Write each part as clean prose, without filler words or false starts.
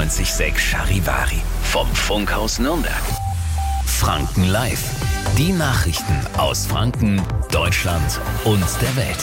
94.6 Charivari. Vom Funkhaus Nürnberg. Franken Live. Die Nachrichten aus Franken, Deutschland und der Welt.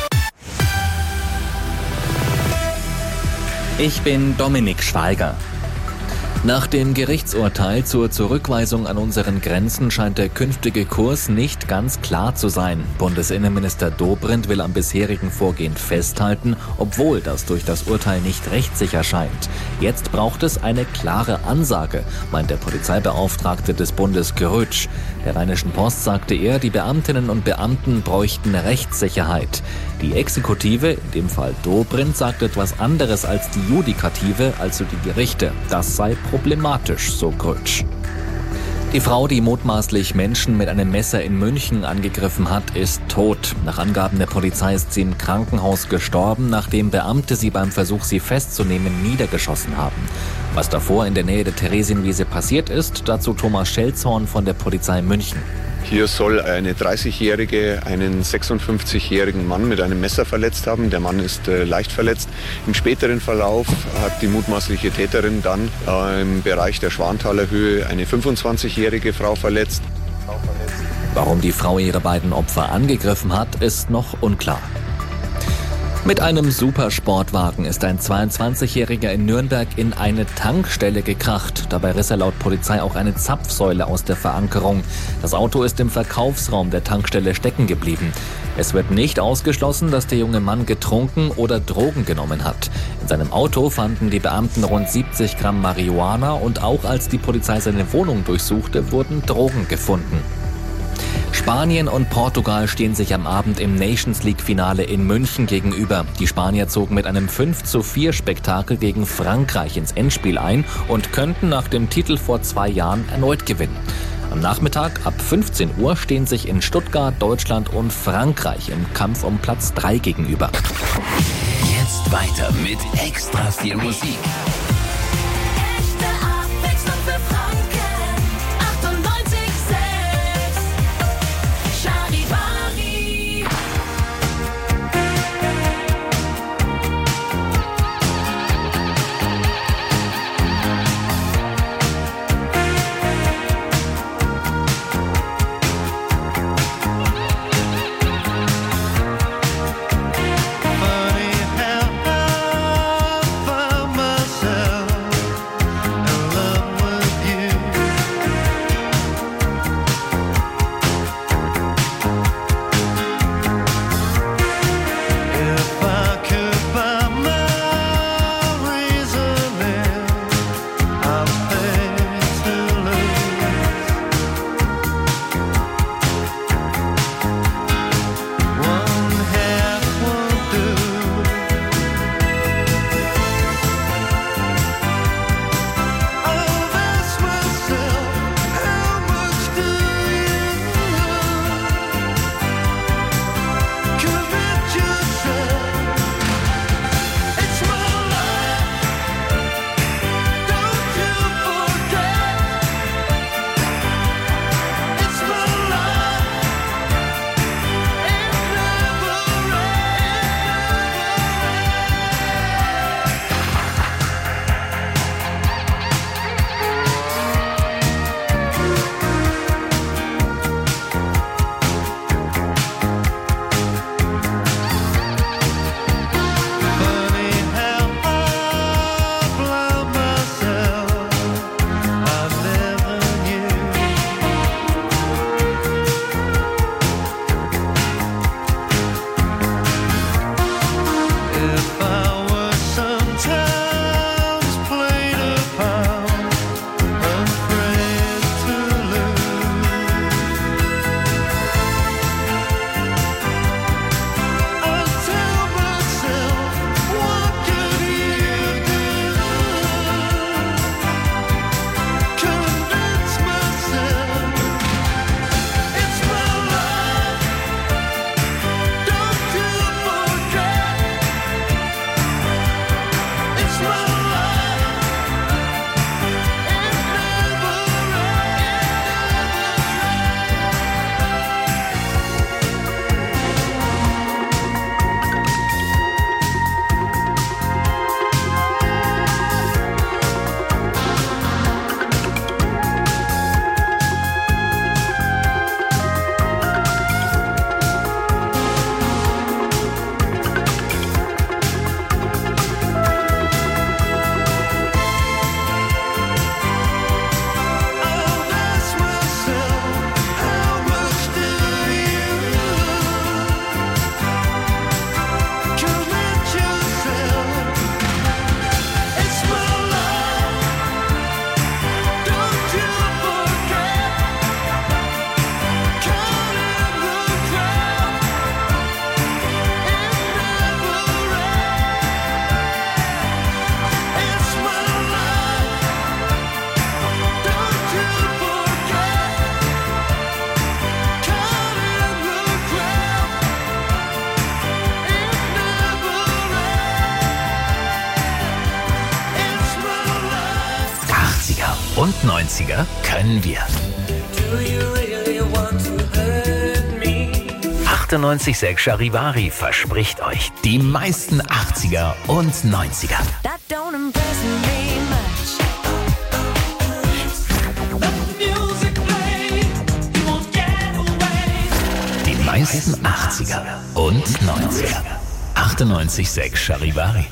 Ich bin Dominik Schweiger. Nach dem Gerichtsurteil zur Zurückweisung an unseren Grenzen scheint der künftige Kurs nicht ganz klar zu sein. Bundesinnenminister Dobrindt will am bisherigen Vorgehen festhalten, obwohl das durch das Urteil nicht rechtssicher scheint. Jetzt braucht es eine klare Ansage, meint der Polizeibeauftragte des Bundes Grütsch. Der Rheinischen Post sagte er, die Beamtinnen und Beamten bräuchten Rechtssicherheit. Die Exekutive, in dem Fall Dobrindt, sagt etwas anderes als die Judikative, also die Gerichte. Das sei problematisch, so Grütsch. Die Frau, die mutmaßlich Menschen mit einem Messer in München angegriffen hat, ist tot. Nach Angaben der Polizei ist sie im Krankenhaus gestorben, nachdem Beamte sie beim Versuch, sie festzunehmen, niedergeschossen haben. Was davor in der Nähe der Theresienwiese passiert ist, dazu Thomas Schelzhorn von der Polizei München. Hier soll eine 30-Jährige einen 56-jährigen Mann mit einem Messer verletzt haben. Der Mann ist leicht verletzt. Im späteren Verlauf hat die mutmaßliche Täterin dann im Bereich der Schwanthaler Höhe eine 25-jährige Frau verletzt. Warum die Frau ihre beiden Opfer angegriffen hat, ist noch unklar. Mit einem Supersportwagen ist ein 22-Jähriger in Nürnberg in eine Tankstelle gekracht. Dabei riss er laut Polizei auch eine Zapfsäule aus der Verankerung. Das Auto ist im Verkaufsraum der Tankstelle stecken geblieben. Es wird nicht ausgeschlossen, dass der junge Mann getrunken oder Drogen genommen hat. In seinem Auto fanden die Beamten rund 70 Gramm Marihuana und auch als die Polizei seine Wohnung durchsuchte, wurden Drogen gefunden. Spanien und Portugal stehen sich am Abend im Nations-League-Finale in München gegenüber. Die Spanier zogen mit einem 5:4 Spektakel gegen Frankreich ins Endspiel ein und könnten nach dem Titel vor 2 Jahren erneut gewinnen. Am Nachmittag ab 15 Uhr stehen sich in Stuttgart, Deutschland und Frankreich im Kampf um Platz 3 gegenüber. Jetzt weiter mit extra viel Musik. Funny how I found myself und 90er können wir. 98.6 Charivari verspricht euch die meisten 80er und 90er. Die meisten 80er und 90er. 98.6 Charivari.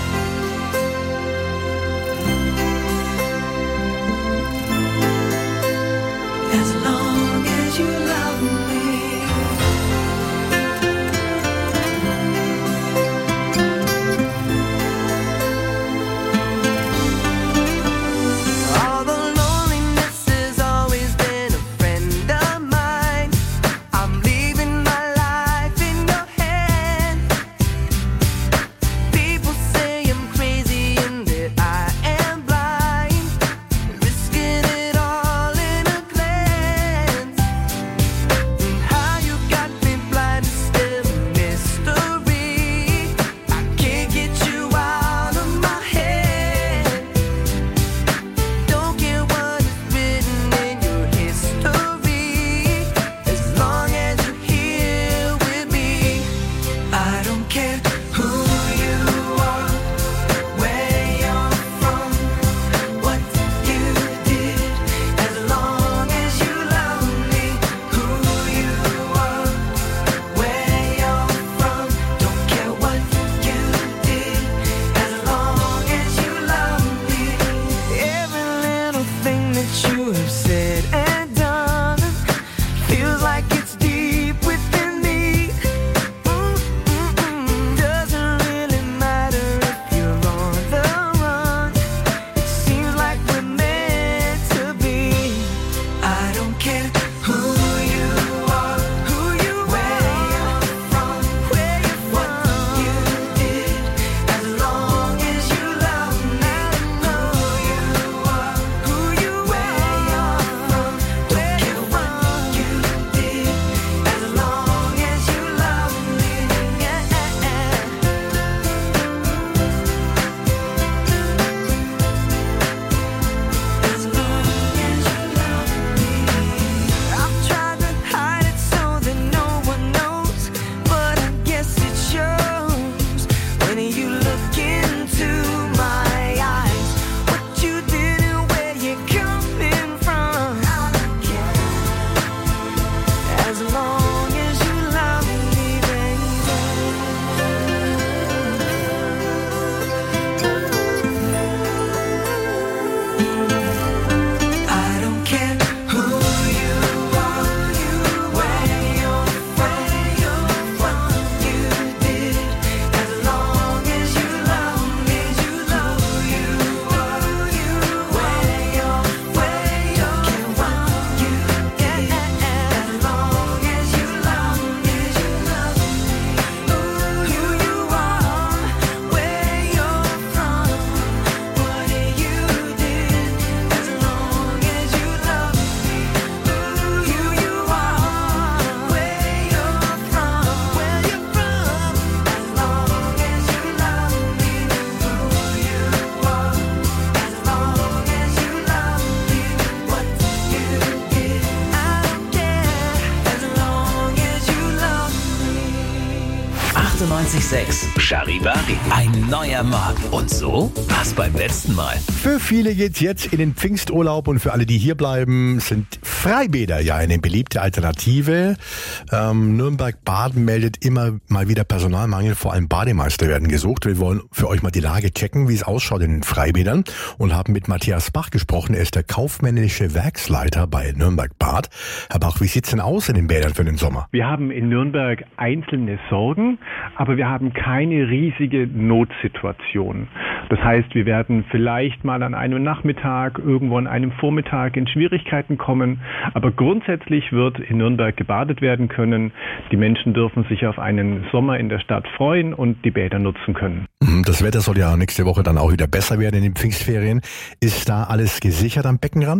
Charivari, ein neuer Markt. Und so war's beim letzten Mal. Für viele geht's jetzt in den Pfingsturlaub und für alle, die hier bleiben, sind Freibäder ja eine beliebte Alternative. Nürnberg-Baden meldet immer mal wieder Personalmangel, vor allem Bademeister werden gesucht. Wir wollen für euch mal die Lage checken, wie es ausschaut in den Freibädern und haben mit Matthias Bach gesprochen. Er ist der kaufmännische Werksleiter bei Nürnberg-Bad. Herr Bach, wie sieht's denn aus in den Bädern für den Sommer? Wir haben in Nürnberg einzelne Sorgen, aber wir haben keine riesige Notsituation. Das heißt, wir werden vielleicht mal an einem Nachmittag, irgendwo an einem Vormittag in Schwierigkeiten kommen, aber grundsätzlich wird in Nürnberg gebadet werden können. Die Menschen dürfen sich auf einen Sommer in der Stadt freuen und die Bäder nutzen können. Das Wetter soll ja nächste Woche dann auch wieder besser werden in den Pfingstferien. Ist da alles gesichert am Beckenrand?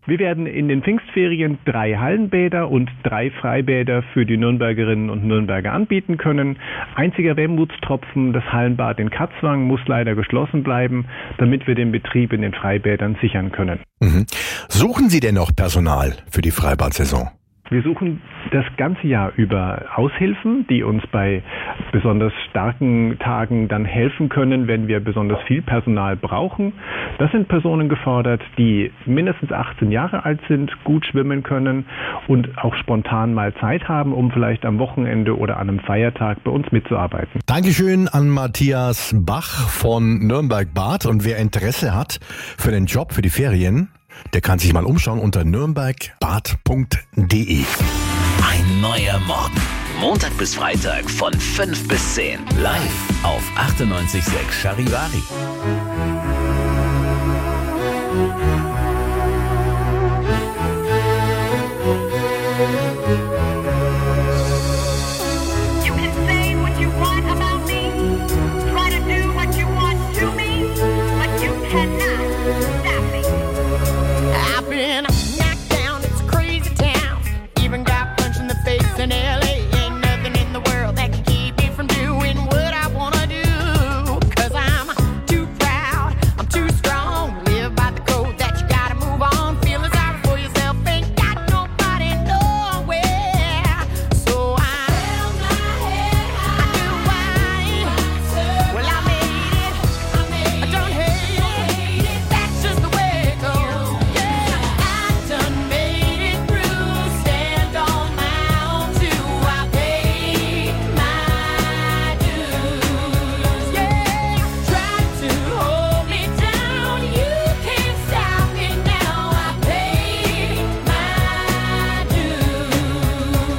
Wir werden in den Pfingstferien 3 Hallenbäder und 3 Freibäder für die Nürnbergerinnen und Nürnberger anbieten können. Einziger Wermutstropfen, das Hallenbad in Katzwang muss leider geschlossen bleiben, damit wir den Betrieb in den Freibädern sichern können. Suchen Sie denn noch Personal für die Freibad-Saison? Wir suchen das ganze Jahr über Aushilfen, die uns bei besonders starken Tagen dann helfen können, wenn wir besonders viel Personal brauchen. Das sind Personen gefordert, die mindestens 18 Jahre alt sind, gut schwimmen können und auch spontan mal Zeit haben, um vielleicht am Wochenende oder an einem Feiertag bei uns mitzuarbeiten. Dankeschön an Matthias Bach von Nürnberg Bad. Und wer Interesse hat für den Job, für die Ferien, der kann sich mal umschauen unter nürnbergbad.de. Ein neuer Morgen. Montag bis Freitag von 5 bis 10. Live auf 98.6 Charivari. You can say what you want about me. Try to do what you want to me. But you cannot stop me. I've been knocked down, it's a crazy town. Even got punched in the face in LA. Ain't nothing in the world that can keep me from doing what I wanna do. 'Cause I'm too proud, I'm too strong. Live by the code that you gotta move on. Feeling sorry for yourself, ain't got nobody nowhere. So I held my head high. I do right. Well, I made it. I don't hate it. That's just the way it goes. Yeah, I done made it through. Stand on my own too. I paid my dues. Yeah, try to hold me down. You can't stop me now. I paid my dues.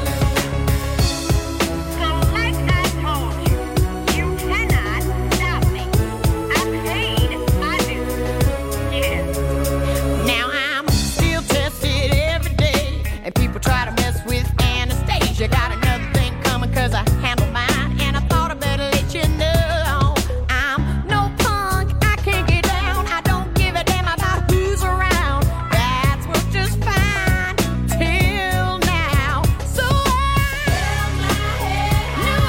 So like I told you, you cannot stop me. I paid my dues. Yeah. Now I'm still tested every day, and people try to mess with Anastasia. Got another thing coming 'cause I handle mine, and I thought I better let you know. I'm no punk, I can't get down. I don't give a damn about who's around. That's worked just fine till now. So I held my head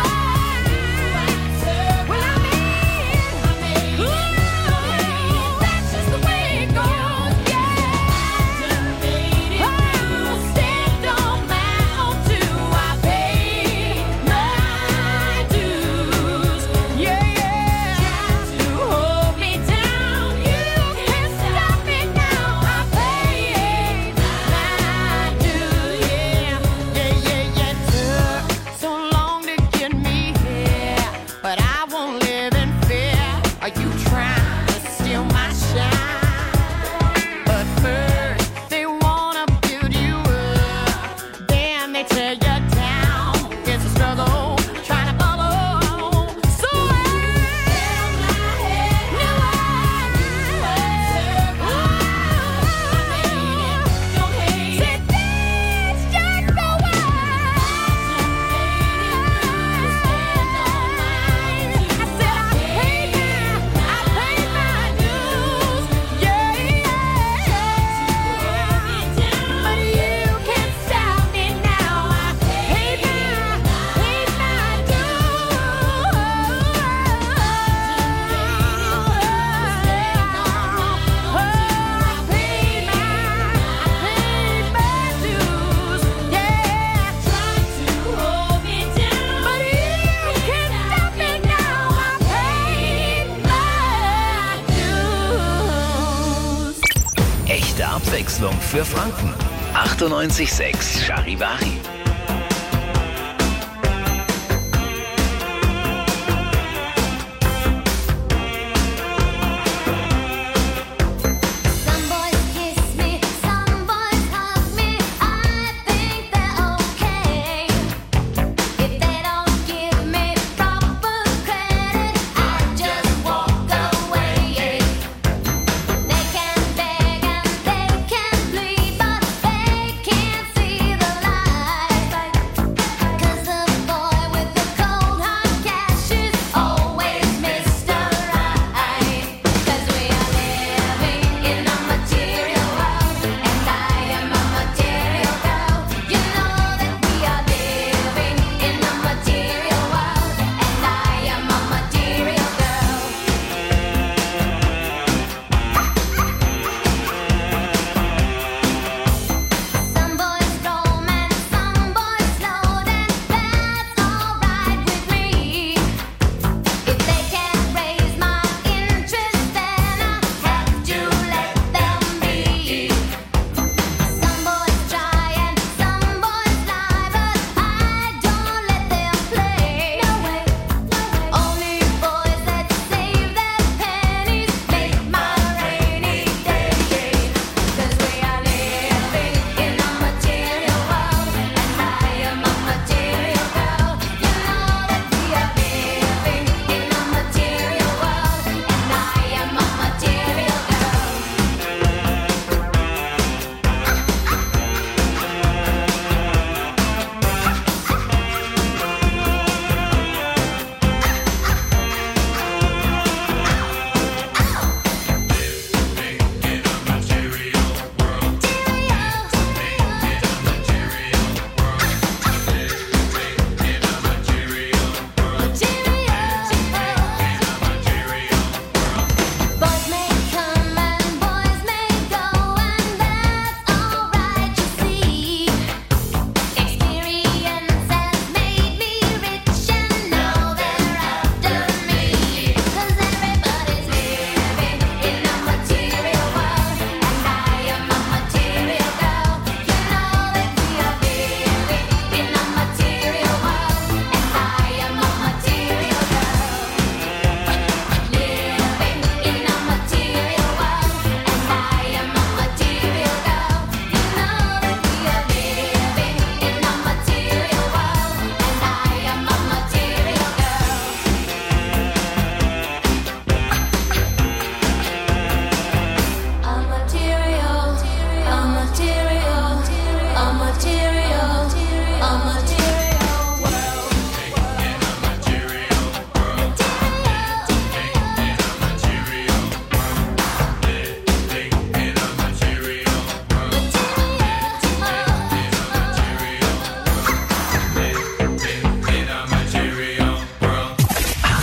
high. Well, I made it. That's just the way it goes. Yeah, stand on my own too. I paid my dues. Yeah, try to hold me down. You can't stop me now. I paid my dues. Yeah. Took so long to get me here, but I won't live in fear. Are you trying to steal my shine? But first, they wanna build you up, then they tear you down. It's a struggle, trying to follow. So I held my head don't hate it. That's just the way. I said I paid my dues. Yeah. But you can't stop me now. I paid my dues. Yeah, try to hold me down. But you can't stop me now. I paid my dues. Echte Abwechslung für Franken. 98.6 Charivari. Some boys kiss me, some boys hug me. I think they're okay. If they don't give me proper credit, I just walk away. They can beg and they can plead, but they can't see the light.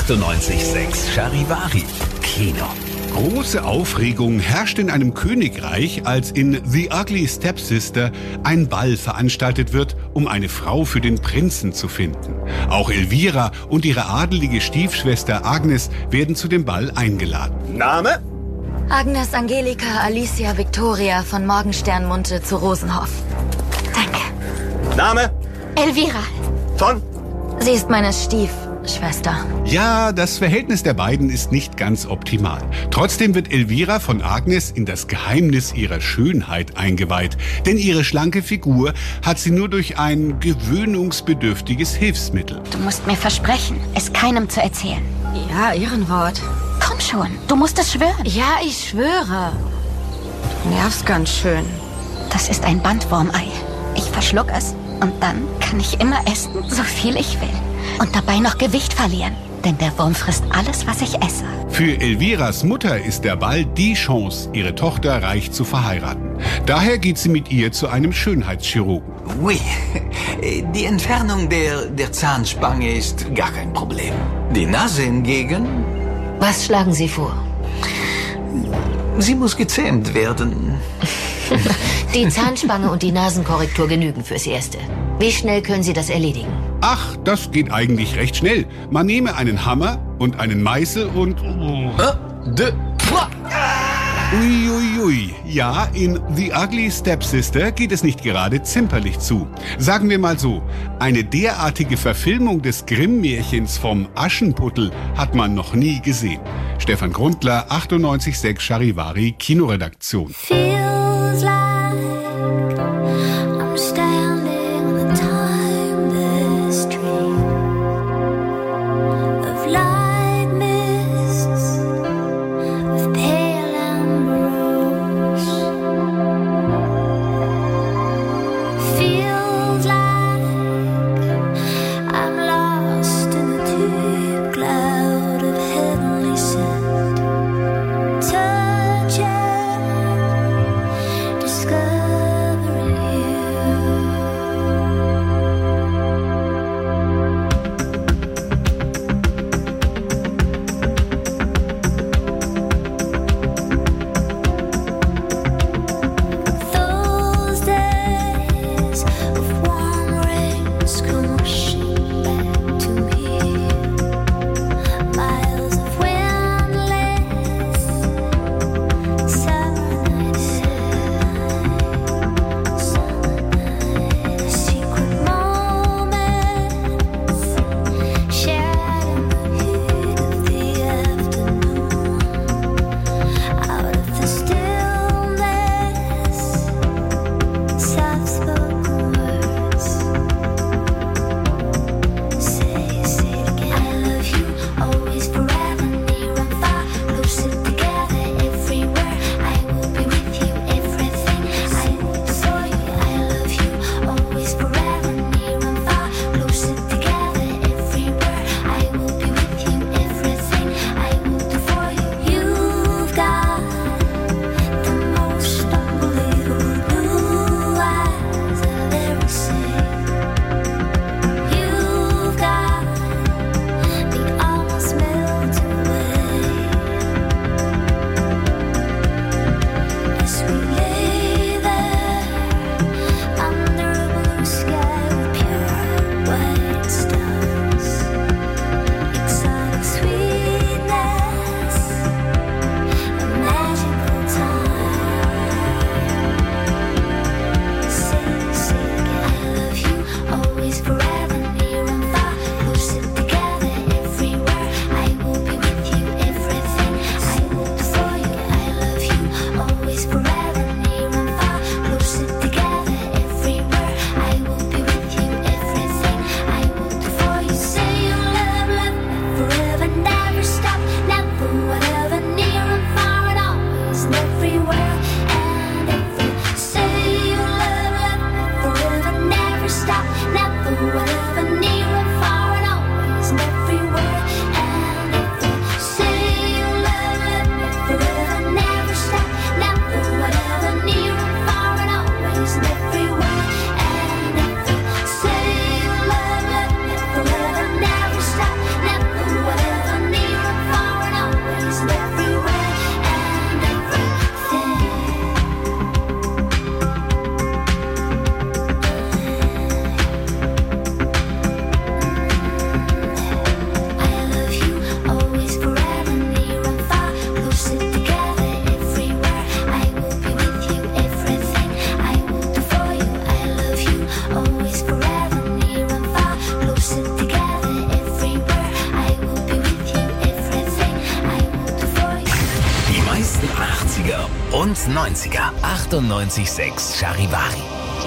98.6 Charivari. Kino. Große Aufregung herrscht in einem Königreich, als in The Ugly Stepsister ein Ball veranstaltet wird, um eine Frau für den Prinzen zu finden. Auch Elvira und ihre adelige Stiefschwester Agnes werden zu dem Ball eingeladen. Name? Agnes Angelika Alicia Victoria von Morgensternmunde zu Rosenhof. Danke. Name? Elvira. Von? Sie ist meine Stiefschwester. Ja, das Verhältnis der beiden ist nicht ganz optimal. Trotzdem wird Elvira von Agnes in das Geheimnis ihrer Schönheit eingeweiht. Denn ihre schlanke Figur hat sie nur durch ein gewöhnungsbedürftiges Hilfsmittel. Du musst mir versprechen, es keinem zu erzählen. Ja, Ehrenwort. Komm schon, du musst es schwören. Ja, ich schwöre. Du nervst ganz schön. Das ist ein Bandwurmei. Ich verschluck es und dann kann ich immer essen, so viel ich will. Und dabei noch Gewicht verlieren. Denn der Wurm frisst alles, was ich esse. Für Elviras Mutter ist der Ball die Chance, ihre Tochter reich zu verheiraten. Daher geht sie mit ihr zu einem Schönheitschirurgen. Oui, die Entfernung der Zahnspange ist gar kein Problem. Die Nase hingegen, Was schlagen Sie vor? sie muss gezähmt werden. Die Zahnspange und die Nasenkorrektur genügen fürs Erste. Wie schnell können Sie das erledigen? Ach, das geht eigentlich recht schnell. Man nehme einen Hammer und einen Meißel und... Uiuiui. Ja, in The Ugly Stepsister geht es nicht gerade zimperlich zu. Sagen wir mal so, eine derartige Verfilmung des Grimm-Märchens vom Aschenputtel hat man noch nie gesehen. Stefan Grundler, 98.6 Charivari, Kinoredaktion. Feels like I'm standing on a timeless stream of light mists with pale ambrose. Feels like I'm lost in the deep cloud of heavenly scent. Touching Frankens 90er. 98,6 Charivari.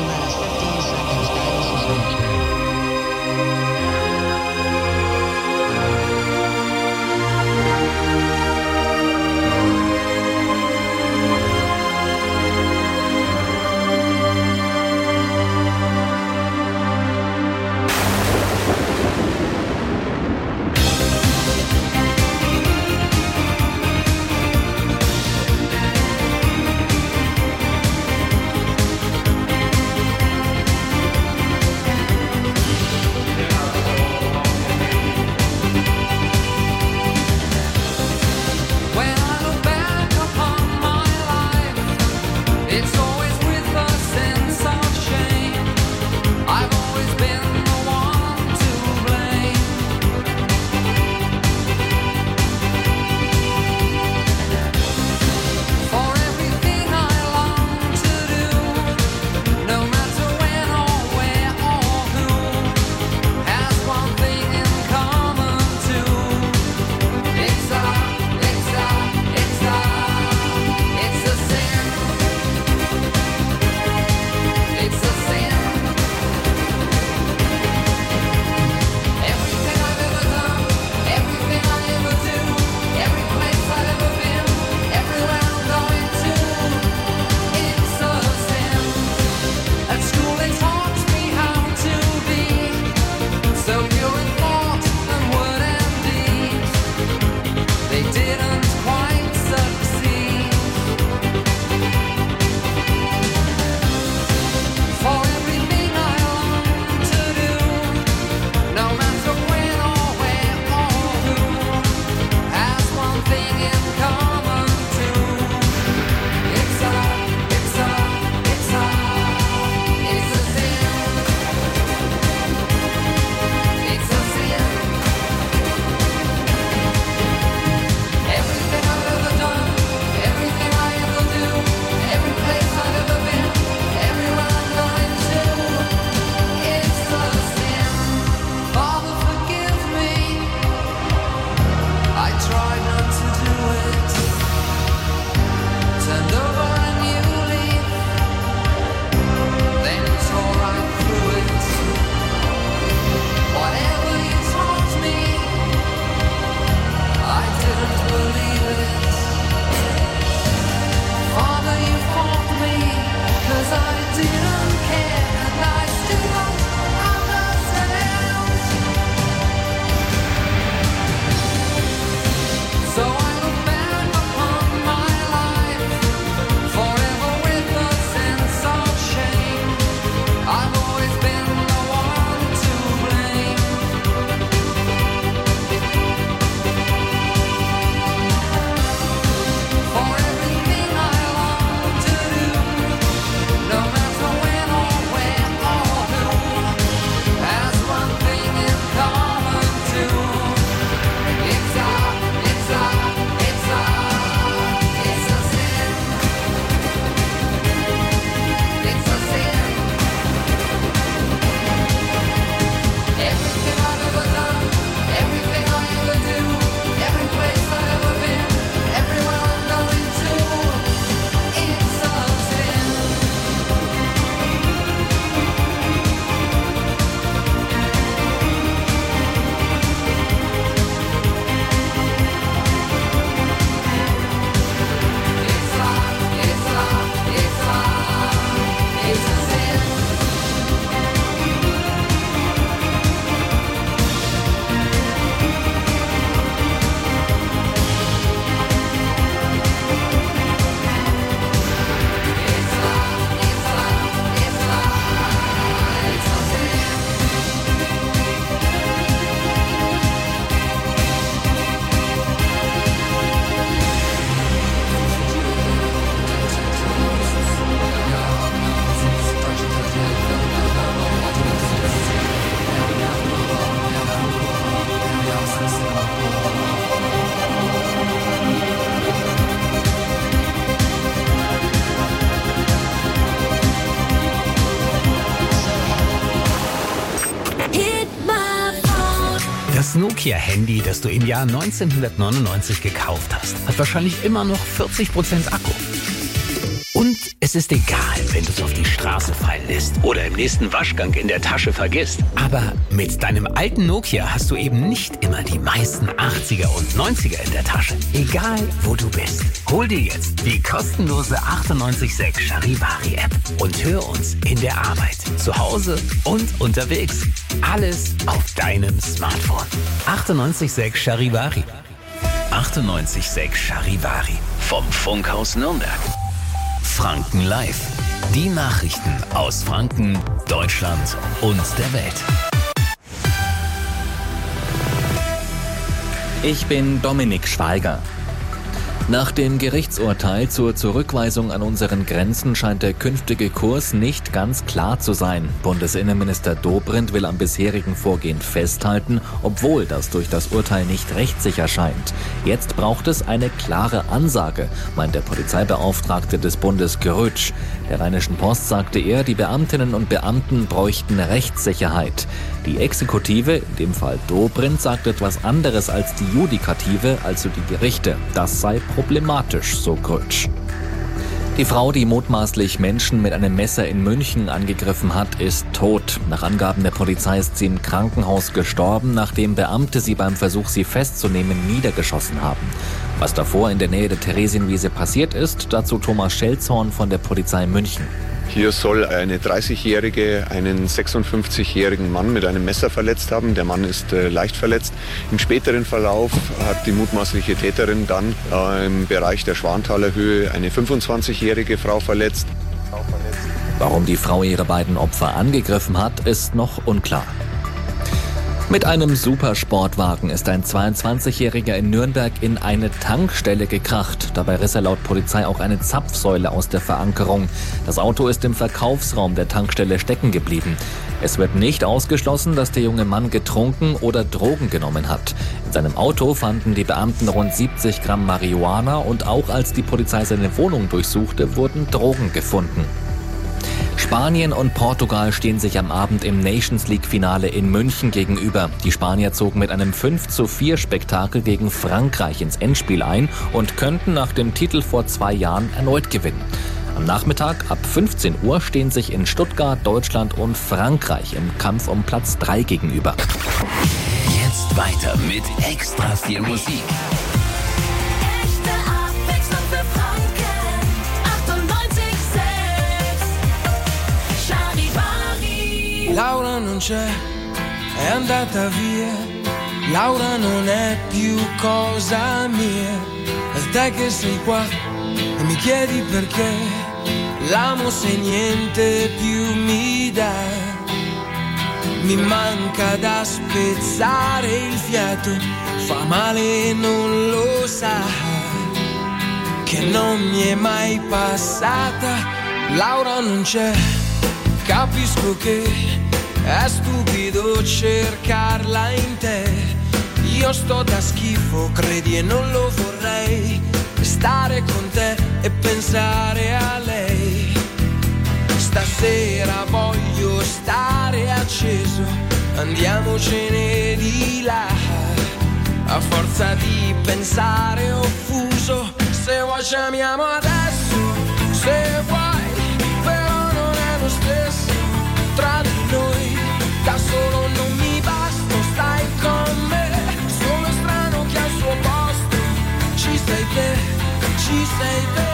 Das Nokia-Handy, das du im Jahr 1999 gekauft hast, hat wahrscheinlich immer noch 40% Akku. es ist egal, wenn du es auf die Straße fallen lässt oder im nächsten Waschgang in der Tasche vergisst. Aber mit deinem alten Nokia hast du eben nicht immer die meisten 80er und 90er in der Tasche. Egal, wo du bist. Hol dir jetzt die kostenlose 98.6 Charivari-App und hör uns in der Arbeit, zu Hause und unterwegs. Alles auf deinem Smartphone. 98.6 Charivari. 98.6 Charivari. Vom Funkhaus Nürnberg. Franken Live. Die Nachrichten aus Franken, Deutschland und der Welt. Ich bin Dominik Schweiger. Nach dem Gerichtsurteil zur Zurückweisung an unseren Grenzen scheint der künftige Kurs nicht ganz klar zu sein. Bundesinnenminister Dobrindt will am bisherigen Vorgehen festhalten, obwohl das durch das Urteil nicht rechtssicher scheint. Jetzt braucht es eine klare Ansage, meint der Polizeibeauftragte des Bundes Grötsch. Der Rheinischen Post sagte er, die Beamtinnen und Beamten bräuchten Rechtssicherheit. Die Exekutive, in dem Fall Dobrindt, sagt etwas anderes als die Judikative, also die Gerichte. Das sei problematisch, so Grötsch. Die Frau, die mutmaßlich Menschen mit einem Messer in München angegriffen hat, ist tot. Nach Angaben der Polizei ist sie im Krankenhaus gestorben, nachdem Beamte sie beim Versuch, sie festzunehmen, niedergeschossen haben. Was davor in der Nähe der Theresienwiese passiert ist, dazu Thomas Schelzhorn von der Polizei München. Hier soll eine 30-Jährige einen 56-jährigen Mann mit einem Messer verletzt haben. Der Mann ist leicht verletzt. Im späteren Verlauf hat die mutmaßliche Täterin dann im Bereich der Schwanthaler Höhe eine 25-jährige Frau verletzt. Warum die Frau ihre beiden Opfer angegriffen hat, ist noch unklar. Mit einem Supersportwagen ist ein 22-Jähriger in Nürnberg in eine Tankstelle gekracht. Dabei riss er laut Polizei auch eine Zapfsäule aus der Verankerung. Das Auto ist im Verkaufsraum der Tankstelle stecken geblieben. Es wird nicht ausgeschlossen, dass der junge Mann getrunken oder Drogen genommen hat. In seinem Auto fanden die Beamten rund 70 Gramm Marihuana und auch als die Polizei seine Wohnung durchsuchte, wurden Drogen gefunden. Spanien und Portugal stehen sich am Abend im Nations-League-Finale in München gegenüber. Die Spanier zogen mit einem 5:4 Spektakel gegen Frankreich ins Endspiel ein und könnten nach dem Titel vor 2 Jahren erneut gewinnen. Am Nachmittag ab 15 Uhr stehen sich in Stuttgart, Deutschland und Frankreich im Kampf um Platz 3 gegenüber. Jetzt weiter mit extra viel Musik. Echte Abwechslung für Franken. 98.6 Charivari. Laura non c'è, è andata via. Laura non è più cosa mia. E te che sei qua e mi chiedi perché. L'amo se niente più mi dà. Mi manca da spezzare il fiato. Fa male e non lo sa. Che non mi è mai passata. Laura non c'è. Capisco che è stupido cercarla in te. Io sto da schifo, credi e non lo vorrei. Stare con te e pensare a lei. Stasera voglio stare acceso. Andiamocene di là. A forza di pensare offuso. Se vuoi ci amiamo adesso. Se vuoi, però non è lo stesso. Tra di noi, da solo non mi basta, stai con me. Sono strano che al suo posto ci sei te, ci sei te.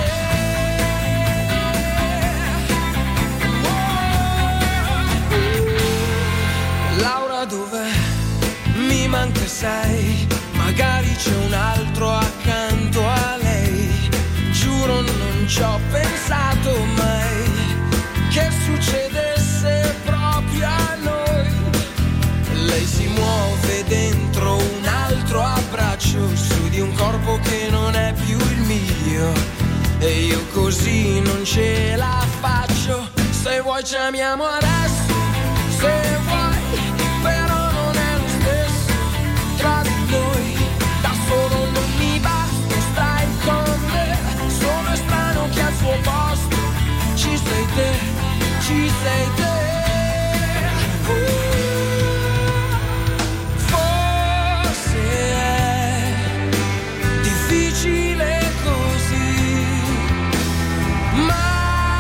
Laura dov'è? Mi manca sei, magari c'è un altro accanto a lei. Giuro non ci ho pensato mai che succedesse proprio a noi. Lei si muove dentro un altro abbraccio su di un corpo che non è più il mio. E io così non ce la faccio. Se vuoi ci amiamo adesso. Se vuoi, però non è lo stesso. Tra di noi, da solo non mi basta. Stai con me. Sono strano che al suo posto ci sei te, ci sei te. Forse è difficile così, ma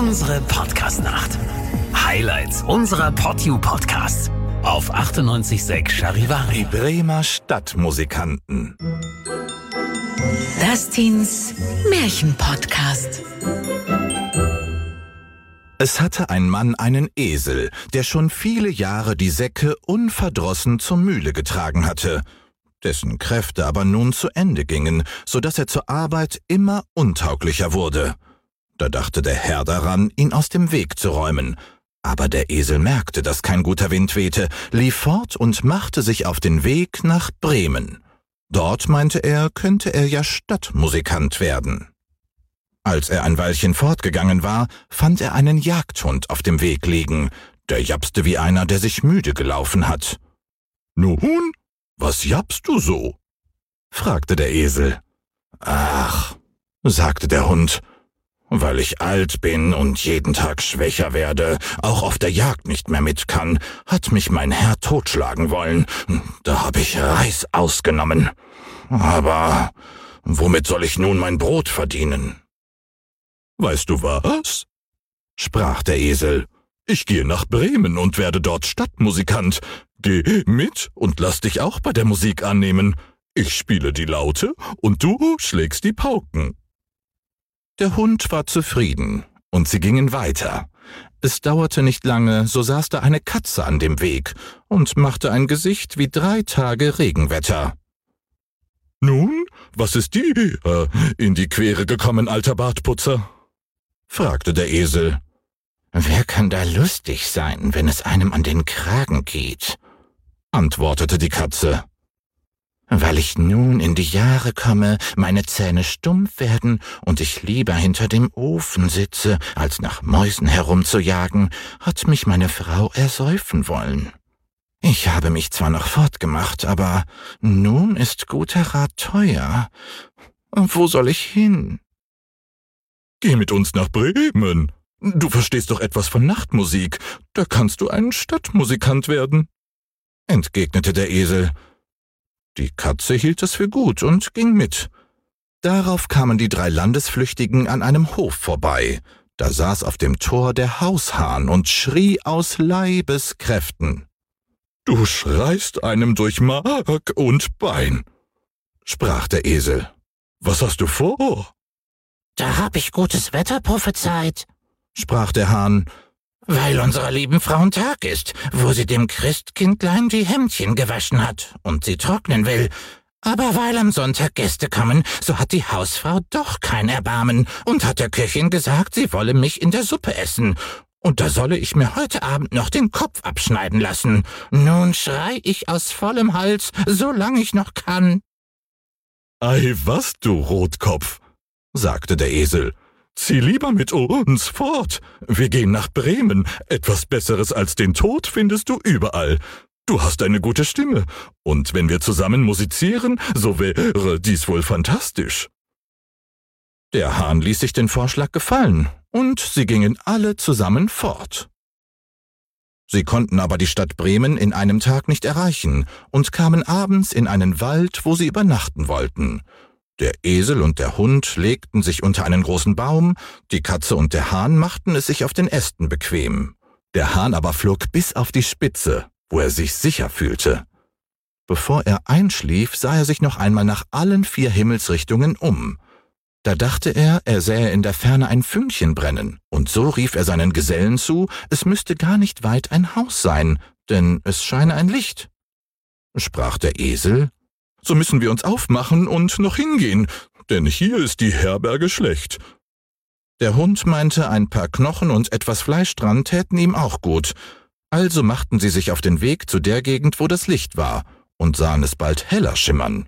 Unsere Podcast-Nacht. Highlights unserer PodU-Podcasts auf 98.6 Charivari. Die Bremer Stadtmusikanten. Dustins Märchen-Podcast. Es hatte ein Mann einen Esel, der schon viele Jahre die Säcke unverdrossen zur Mühle getragen hatte, dessen Kräfte aber nun zu Ende gingen, so dass er zur Arbeit immer untauglicher wurde. Da dachte der Herr daran, ihn aus dem Weg zu räumen. Aber der Esel merkte, dass kein guter Wind wehte, lief fort und machte sich auf den Weg nach Bremen. Dort, meinte er, könnte er ja Stadtmusikant werden. Als er ein Weilchen fortgegangen war, fand er einen Jagdhund auf dem Weg liegen. Der japste wie einer, der sich müde gelaufen hat. »Nun, was jappst du so?« fragte der Esel. »Ach«, sagte der Hund, »weil ich alt bin und jeden Tag schwächer werde, auch auf der Jagd nicht mehr mit kann, hat mich mein Herr totschlagen wollen. Da habe ich Reis ausgenommen. Aber womit soll ich nun mein Brot verdienen?« »Weißt du was?« sprach der Esel. »Ich gehe nach Bremen und werde dort Stadtmusikant. Geh mit und lass dich auch bei der Musik annehmen. Ich spiele die Laute und du schlägst die Pauken.« Der Hund war zufrieden, und sie gingen weiter. Es dauerte nicht lange, so saß da eine Katze an dem Weg und machte ein Gesicht wie 3 Tage Regenwetter. »Nun, was ist die in die Quere gekommen, alter Bartputzer?« fragte der Esel. »Wer kann da lustig sein, wenn es einem an den Kragen geht?« antwortete die Katze. »Weil ich nun in die Jahre komme, meine Zähne stumpf werden und ich lieber hinter dem Ofen sitze, als nach Mäusen herumzujagen, hat mich meine Frau ersäufen wollen. Ich habe mich zwar noch fortgemacht, aber nun ist guter Rat teuer. Wo soll ich hin?« »Geh mit uns nach Bremen. Du verstehst doch etwas von Nachtmusik, da kannst du ein Stadtmusikant werden«, entgegnete der Esel. Die Katze hielt es für gut und ging mit. Darauf kamen die 3 Landesflüchtigen an einem Hof vorbei. Da saß auf dem Tor der Haushahn und schrie aus Leibeskräften. »Du schreist einem durch Mark und Bein«, sprach der Esel. »Was hast du vor?« »Da hab ich gutes Wetter prophezeit«, sprach der Hahn, »weil unserer lieben Frau ein Tag ist, wo sie dem Christkindlein die Hemdchen gewaschen hat und sie trocknen will. Aber weil am Sonntag Gäste kommen, so hat die Hausfrau doch kein Erbarmen und hat der Köchin gesagt, sie wolle mich in der Suppe essen. Und da solle ich mir heute Abend noch den Kopf abschneiden lassen. Nun schrei ich aus vollem Hals, solange ich noch kann.« »Ei, was, du Rotkopf«, sagte der Esel. »Zieh lieber mit uns fort. Wir gehen nach Bremen. Etwas Besseres als den Tod findest du überall. Du hast eine gute Stimme. Und wenn wir zusammen musizieren, so wäre dies wohl fantastisch.« Der Hahn ließ sich den Vorschlag gefallen, und sie gingen alle zusammen fort. Sie konnten aber die Stadt Bremen in einem Tag nicht erreichen und kamen abends in einen Wald, wo sie übernachten wollten. Der Esel und der Hund legten sich unter einen großen Baum, die Katze und der Hahn machten es sich auf den Ästen bequem. Der Hahn aber flog bis auf die Spitze, wo er sich sicher fühlte. Bevor er einschlief, sah er sich noch einmal nach allen 4 Himmelsrichtungen um. Da dachte er sähe in der Ferne ein Fünkchen brennen, und so rief er seinen Gesellen zu, es müsste gar nicht weit ein Haus sein, denn es scheine ein Licht. Sprach der Esel, »So müssen wir uns aufmachen und noch hingehen, denn hier ist die Herberge schlecht.« Der Hund meinte, ein paar Knochen und etwas Fleisch dran täten ihm auch gut. Also machten sie sich auf den Weg zu der Gegend, wo das Licht war, und sahen es bald heller schimmern.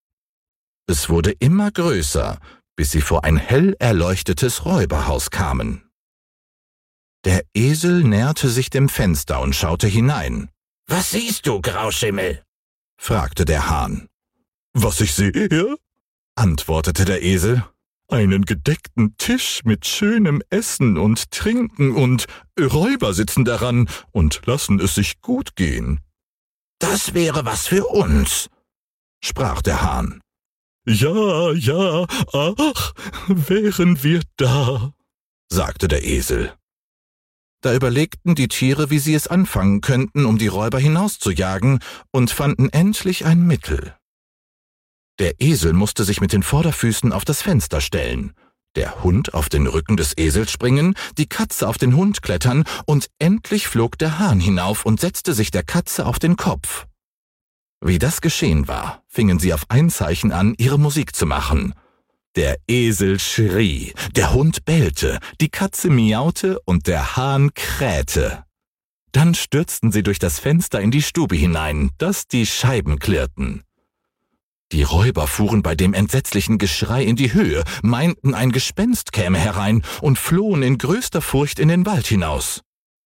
Es wurde immer größer, bis sie vor ein hell erleuchtetes Räuberhaus kamen. Der Esel näherte sich dem Fenster und schaute hinein. »Was siehst du, Grauschimmel?« fragte der Hahn. »Was ich sehe?« antwortete der Esel. »Einen gedeckten Tisch mit schönem Essen und Trinken und Räuber sitzen daran und lassen es sich gut gehen.« »Das wäre was für uns«, sprach der Hahn. »Ja, ach, wären wir da«, sagte der Esel. Da überlegten die Tiere, wie sie es anfangen könnten, um die Räuber hinauszujagen, und fanden endlich ein Mittel. Der Esel musste sich mit den Vorderfüßen auf das Fenster stellen, der Hund auf den Rücken des Esels springen, die Katze auf den Hund klettern, und endlich flog der Hahn hinauf und setzte sich der Katze auf den Kopf. Wie das geschehen war, fingen sie auf ein Zeichen an, ihre Musik zu machen. Der Esel schrie, der Hund bellte, die Katze miaute und der Hahn krähte. Dann stürzten sie durch das Fenster in die Stube hinein, dass die Scheiben klirrten. Die Räuber fuhren bei dem entsetzlichen Geschrei in die Höhe, meinten, ein Gespenst käme herein und flohen in größter Furcht in den Wald hinaus.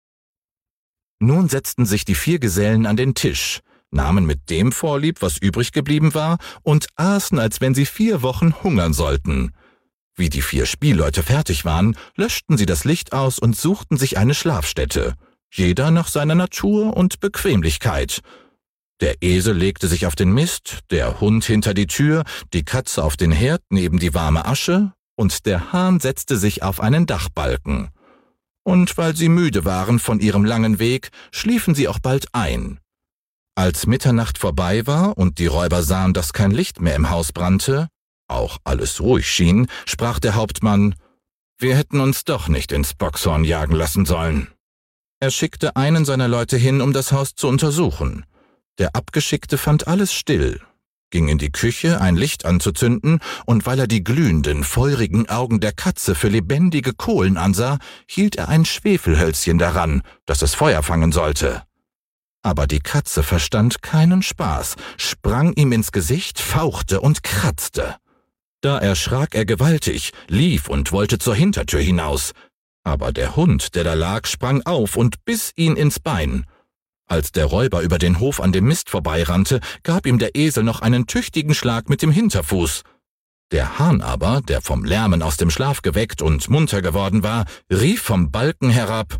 Nun setzten sich die 4 Gesellen an den Tisch, nahmen mit dem Vorlieb, was übrig geblieben war, und aßen, als wenn sie 4 Wochen hungern sollten. Wie die 4 Spielleute fertig waren, löschten sie das Licht aus und suchten sich eine Schlafstätte, jeder nach seiner Natur und Bequemlichkeit. Der Esel legte sich auf den Mist, der Hund hinter die Tür, die Katze auf den Herd neben die warme Asche, und der Hahn setzte sich auf einen Dachbalken. Und weil sie müde waren von ihrem langen Weg, schliefen sie auch bald ein. Als Mitternacht vorbei war und die Räuber sahen, dass kein Licht mehr im Haus brannte, auch alles ruhig schien, sprach der Hauptmann: Wir hätten uns doch nicht ins Bockshorn jagen lassen sollen. Er schickte einen seiner Leute hin, um das Haus zu untersuchen. Der Abgeschickte fand alles still, ging in die Küche, ein Licht anzuzünden, und weil er die glühenden, feurigen Augen der Katze für lebendige Kohlen ansah, hielt er ein Schwefelhölzchen daran, das es Feuer fangen sollte. Aber die Katze verstand keinen Spaß, sprang ihm ins Gesicht, fauchte und kratzte. Da erschrak er gewaltig, lief und wollte zur Hintertür hinaus. Aber der Hund, der da lag, sprang auf und biss ihn ins Bein. Als der Räuber über den Hof an dem Mist vorbeirannte, gab ihm der Esel noch einen tüchtigen Schlag mit dem Hinterfuß. Der Hahn aber, der vom Lärmen aus dem Schlaf geweckt und munter geworden war, rief vom Balken herab: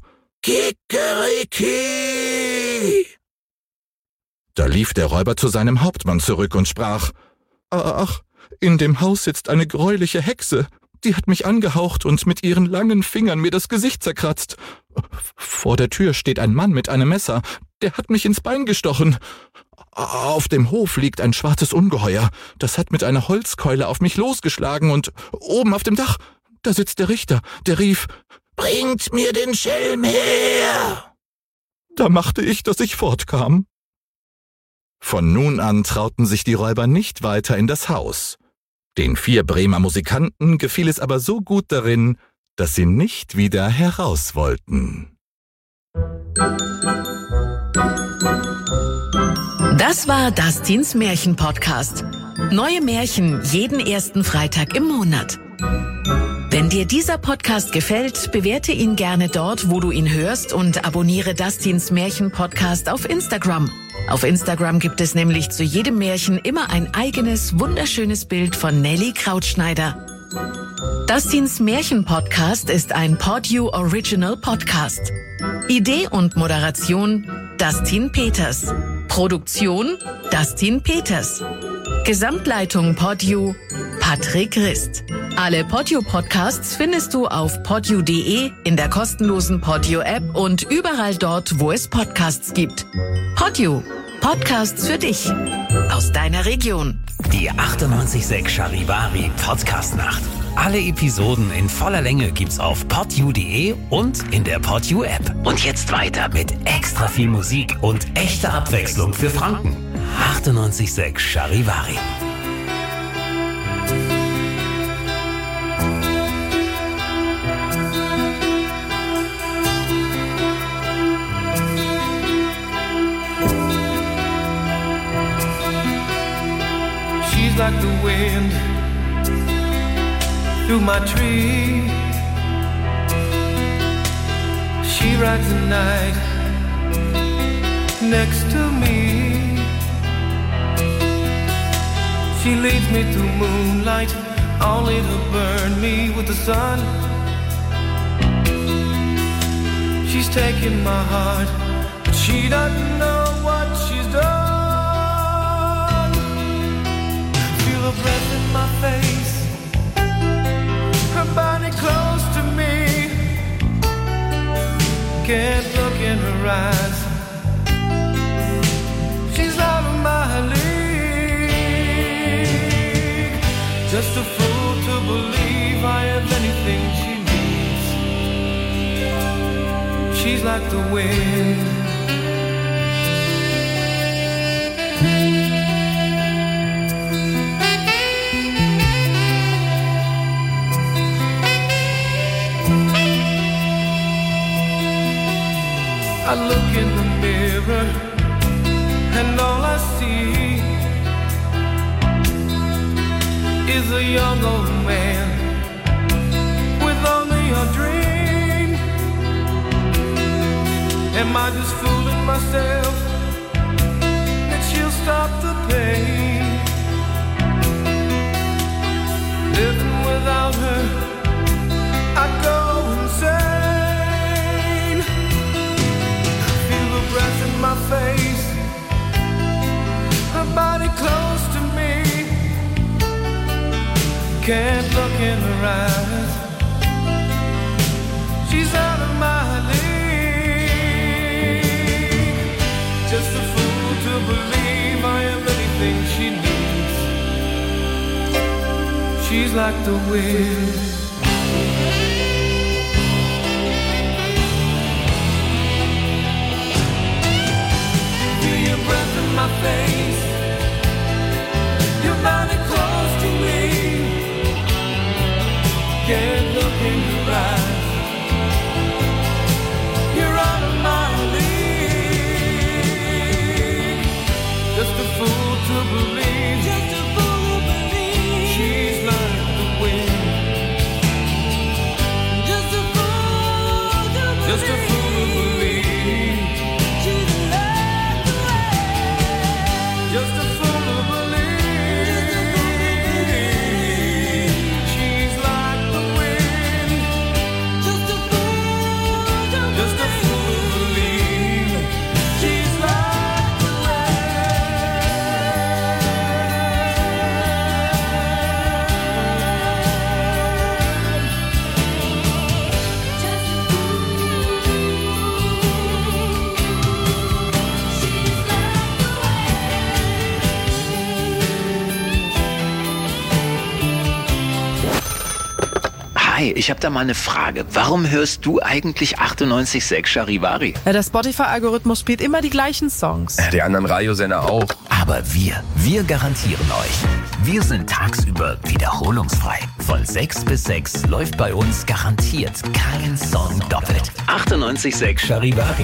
Kikeriki! Da lief der Räuber zu seinem Hauptmann zurück und sprach: Ach, in dem Haus sitzt eine greuliche Hexe. Die hat mich angehaucht und mit ihren langen Fingern mir das Gesicht zerkratzt. Vor der Tür steht ein Mann mit einem Messer. Der hat mich ins Bein gestochen. Auf dem Hof liegt ein schwarzes Ungeheuer. Das hat mit einer Holzkeule auf mich losgeschlagen, und oben auf dem Dach, da sitzt der Richter. Der rief: Bringt mir den Schelm her! Da machte ich, dass ich fortkam. Von nun an trauten sich die Räuber nicht weiter in das Haus. Den 4 Bremer Musikanten gefiel es aber so gut darin, dass sie nicht wieder heraus wollten. Das war Dustins Märchen-Podcast. Neue Märchen jeden ersten Freitag im Monat. Wenn dir dieser Podcast gefällt, bewerte ihn gerne dort, wo du ihn hörst, und abonniere Dustins Märchen-Podcast auf Instagram. Auf Instagram gibt es nämlich zu jedem Märchen immer ein eigenes, wunderschönes Bild von Nelly Krautschneider. Dustins Märchen-Podcast ist ein PodU Original Podcast. Idee und Moderation Dustin Peters. Produktion Dustin Peters. Gesamtleitung PodU Patrick Rist. Alle PodU-Podcasts findest du auf podu.de, in der kostenlosen PodU-App und überall dort, wo es Podcasts gibt. PodU. Podcasts für dich. Aus deiner Region. Die 98.6 Charivari Podcast-Nacht. Alle Episoden in voller Länge gibt's auf podu.de und in der PodU-App. Und jetzt weiter mit extra viel Musik und echter Abwechslung für Franken. 98.6 Charivari. She's like the wind through my tree. She rides the night next to me. She leads me through moonlight, only to burn me with the sun. She's taking my heart, but she doesn't know what she's done. Feel her breath in my face, her body close to me. Just a fool to believe I have anything she needs. She's like the wind. I look in the mirror and all I see is a young old man with only a dream. Am I just fooling myself that she'll stop the pain? Living without her, I go insane. Feel her breath in my face, her body close to me. Can't look in her eyes, she's out of my league. Just a fool to believe I am anything she needs. She's like the wind. Feel your breath in my face, your body close to me. Can't look in your eyes, you're out of my league. Just a fool to believe, just a fool to believe. She's like the wind. Just a fool to believe, just a fool to believe. She's like the wind. Just a fool to believe. She's like the wind. Just a fool to believe. She's like the Hi, ich habe da mal eine Frage. Warum hörst du eigentlich 98.6 Charivari? Ja, der Spotify-Algorithmus spielt immer die gleichen Songs. Die anderen Radiosender auch. Aber wir garantieren euch, wir sind tagsüber wiederholungsfrei. Von 6 bis 6 läuft bei uns garantiert kein Song doppelt. 98.6 Charivari.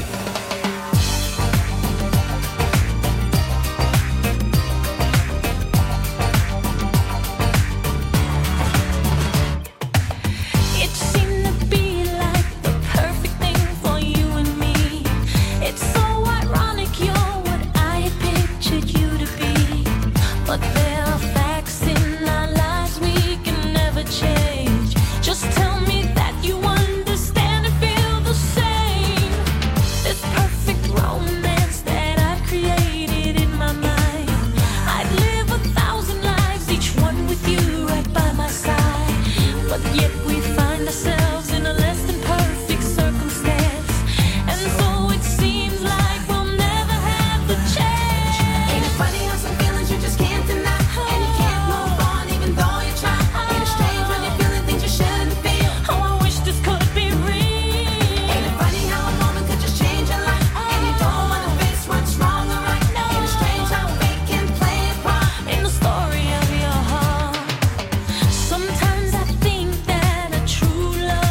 It seemed to be like the perfect thing for you and me. It's so ironic you're what I had pictured you to be. But there are facts in our lives we can never change. Just tell me that you understand and feel the same. This perfect romance that I've created in my mind. I'd live 1,000 lives, each one with you right by my side. But yet we find ourselves in a less than perfect circumstance. And so it seems like we'll never have the chance. Ain't it funny how some feelings you just can't deny? And you can't move on even though you try. Ain't it strange when you're feeling things you shouldn't feel? Oh, I wish this could be real. Ain't it funny how a moment could just change your life? And you don't want to face what's wrong or right. Ain't it strange how fate can play a part in the story of your heart? Sometimes I think that a true love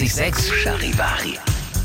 98.6 Charivari.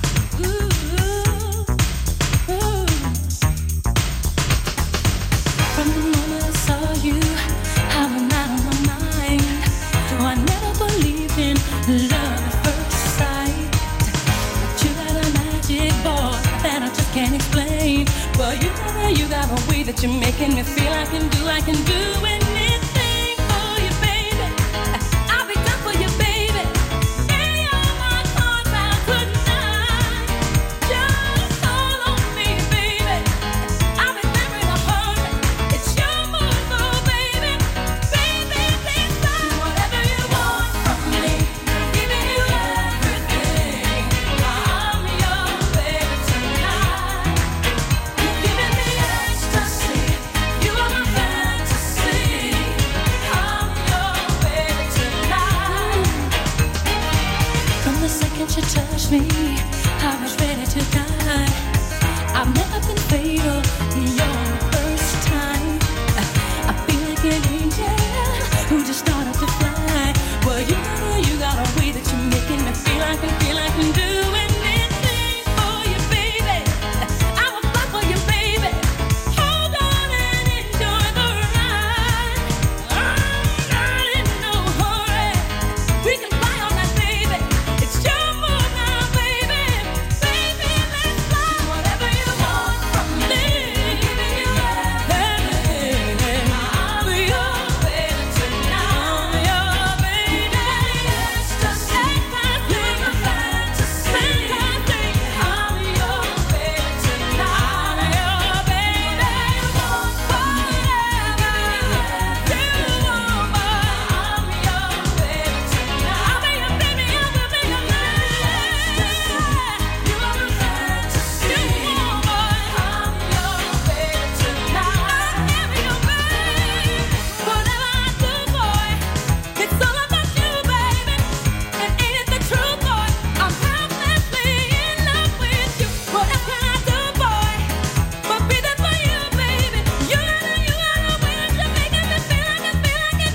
From the moment I saw you, I went out of my mind. Though I never believed in love at first sight. But you got a magic boy that I just can't explain. Well, you got a way that you're making me feel I can do anything for you, baby. I'll be done for you, baby. Lay all my cards out tonight. Just call on me, baby. I'll be there in a hurry. It's your move, oh, baby. Baby, please buy whatever you want from me. Giving you everything. I'm your baby tonight. You're giving me ecstasy. You are my fantasy. I'm your baby tonight. From the second you touched me, I was ready to die. I've never been fatal. You're the first time. I feel like an angel who just started to fly. Well, you got a way that you're making me feel I can do anything for you, baby. I will fly for you, baby. Hold on and enjoy the ride. I'm not in no hurry. We can fly all night, baby. It's your move now, baby. Baby, let's fly. Whatever you want from me. Giving you everything. I'm your baby tonight. I'm your baby. Ecstasy. You're my fantasy. I'm your baby tonight. I'm your baby. Want whatever you want, but I'm your baby tonight. I'll be your baby. I will be your man. You are my fantasy. I'm your baby tonight. I am your baby. Whatever I do, boy, it's all about you, baby. And ain't it the truth, boy? I'm helplessly in love with you. What else can I do, boy, but be there for you, baby? You got a way that you're making me feel I can do anything.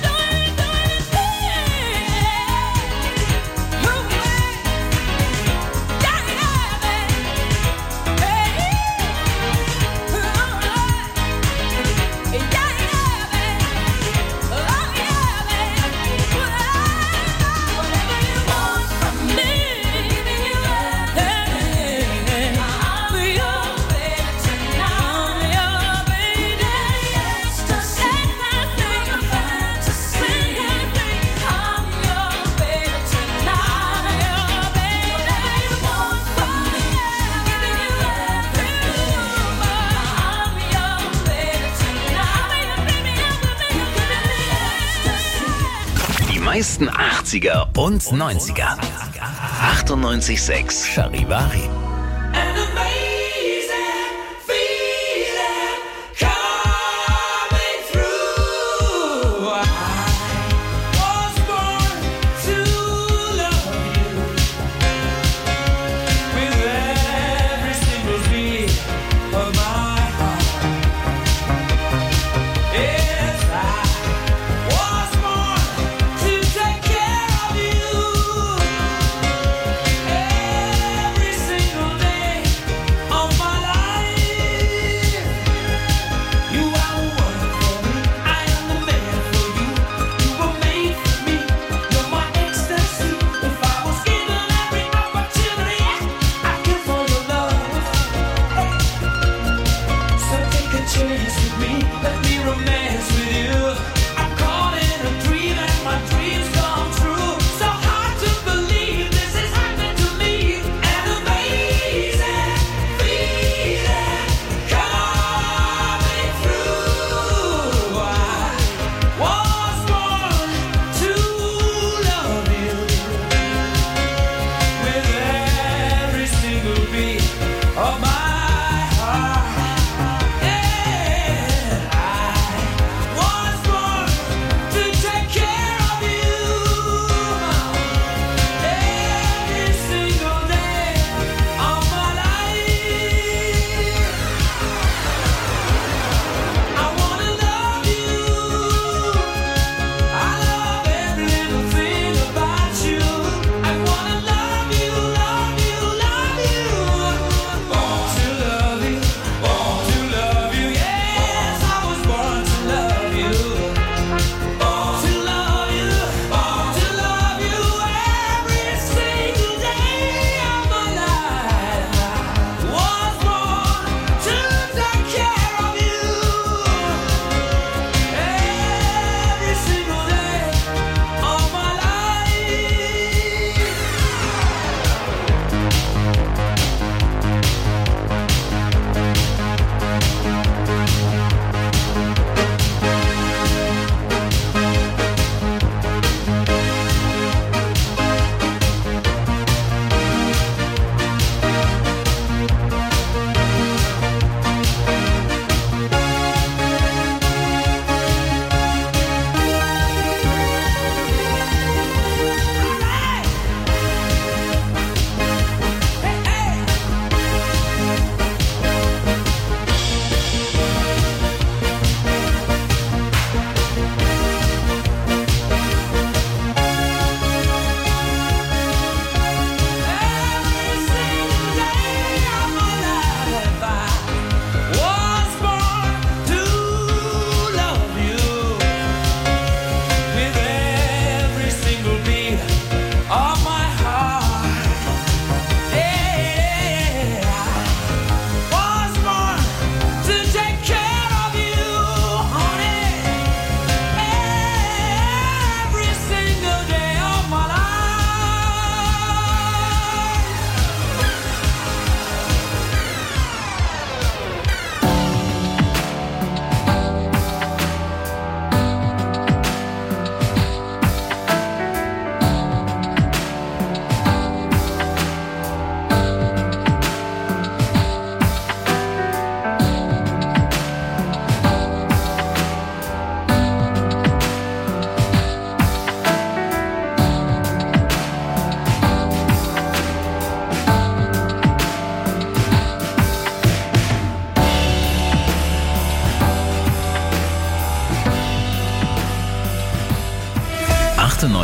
Die meisten 80er und 90er. 98.6 Charivari. Every single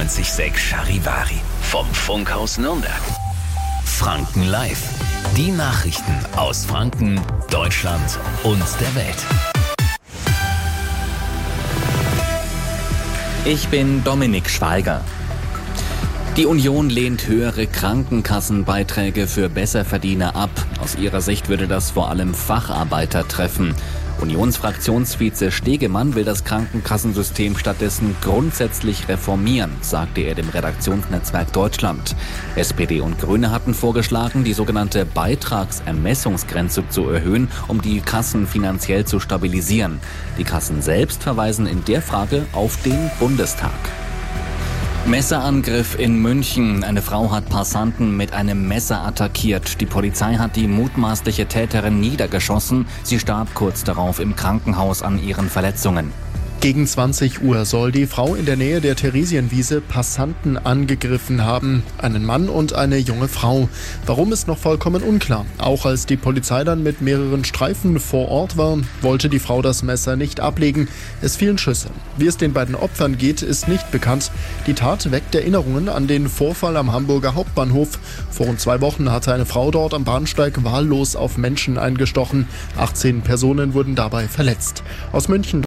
98,6 Charivari. Vom Funkhaus Nürnberg. Franken Live. Die Nachrichten aus Franken, Deutschland und der Welt. Ich bin Dominik Schweiger. Die Union lehnt höhere Krankenkassenbeiträge für Besserverdiener ab. Aus ihrer Sicht würde das vor allem Facharbeiter treffen. Unionsfraktionsvize Stegemann will das Krankenkassensystem stattdessen grundsätzlich reformieren, sagte er dem Redaktionsnetzwerk Deutschland. SPD und Grüne hatten vorgeschlagen, die sogenannte Beitragsermessungsgrenze zu erhöhen, um die Kassen finanziell zu stabilisieren. Die Kassen selbst verweisen in der Frage auf den Bundestag. Messerangriff in München. Eine Frau hat Passanten mit einem Messer attackiert. Die Polizei hat die mutmaßliche Täterin niedergeschossen. Sie starb kurz darauf im Krankenhaus an ihren Verletzungen. Gegen 20 Uhr soll die Frau in der Nähe der Theresienwiese Passanten angegriffen haben. Einen Mann und eine junge Frau. Warum ist noch vollkommen unklar. Auch als die Polizei dann mit mehreren Streifen vor Ort war, wollte die Frau das Messer nicht ablegen. Es fielen Schüsse. Wie es den beiden Opfern geht, ist nicht bekannt. Die Tat weckt Erinnerungen an den Vorfall am Hamburger Hauptbahnhof. Vor rund 2 Wochen hatte eine Frau dort am Bahnsteig wahllos auf Menschen eingestochen. 18 Personen wurden dabei verletzt. Aus München